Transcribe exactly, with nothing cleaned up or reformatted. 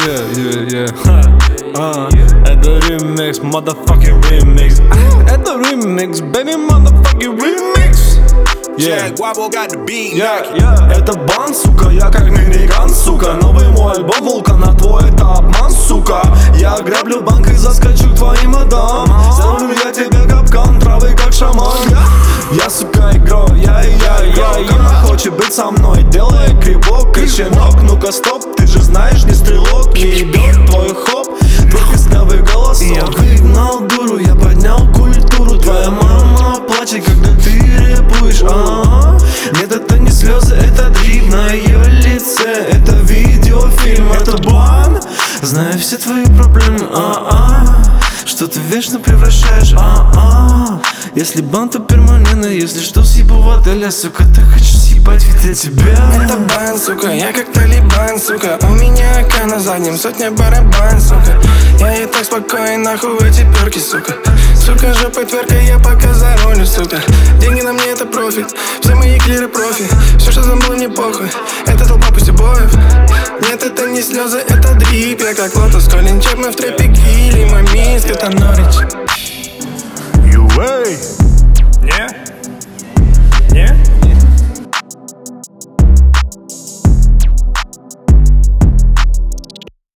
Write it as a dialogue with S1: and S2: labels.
S1: Yeah, yeah, yeah. uh, Это ремикс, motherfucking remix. Это ремикс, baby, motherfucking remix.
S2: Yeah, Guapo got the beat.
S1: Yeah, yeah. Это бан, сука, я как мигрикан, сука. Новый мой альбом Вулкан, а твой это обман, сука. Я граблю банк и заскочу к твоим мадам. Сделаю я тебе капкан, травы как шаман. Я, сука, играю, я, я, я, я. Она хочет быть со мной, делая грибок и щенок. Ну-ка, стоп, ты же знаешь, не стрелок. Не ебет твой хоп, твой песклявый голос. Я выгнал дуру, я поднял культуру. Твоя мама плачет, когда ты рэпуешь. А-а-а. Нет, это не слезы, это дрип на ее лице. Это видеофильм, это бан. Знаю все твои проблемы, а-а. Что ты вечно превращаешь, а-а. Если бан, то перманентно. Если что, съебу в отеле, сука. Ты хочешь съебать, ведь я тебя.
S3: Это бан, сука, я как талибан, сука. У меня АК на заднем, сотня барабан, сука. Я и так спокоен, нахуй в эти перки, сука. Сука, жопой тверка, я пока за рулю, сука. Деньги на мне это профит, все мои клиры профи. Все, что там было, мне похуй, это толпа пустебоев. Нет, это не слезы, это дрип. Я как лотос, Колин Чеп, мы в трэпе гили. Мой Минск, это Норвич.
S2: You way. Не?